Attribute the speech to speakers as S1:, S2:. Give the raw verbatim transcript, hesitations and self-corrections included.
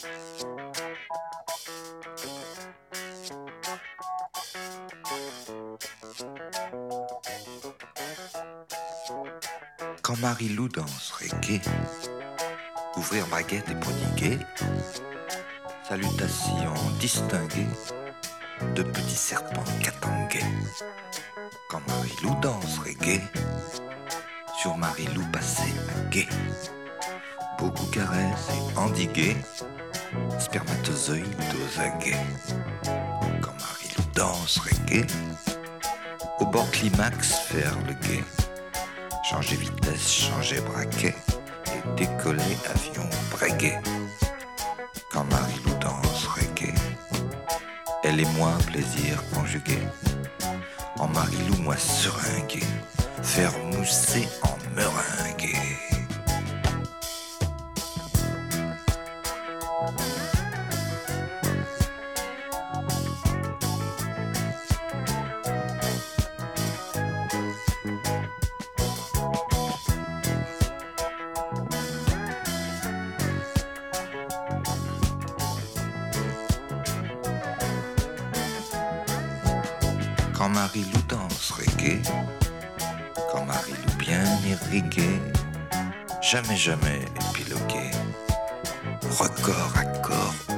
S1: Quand Marie-Lou danse reggae, ouvrir baguette et prodiguer, salutations distinguées de petits serpents catanguais. Quand Marie-Lou danse reggae, sur Marie-Lou passer à guet, beaucoup caressent et endigués, spermatozoïdes aux aguets. Quand Marie-Lou danse reggae, au bord climax faire le guet, changer vitesse, changer braquet et décoller avion breguet. Quand Marie-Lou danse reggae, elle et moi plaisir conjugué, en Marie-Lou moi seringué, faire mousser en meringué. Quand Marie-Lou danse reggae, quand Marie-Lou bien irriguée, jamais jamais épiloguée, record à corps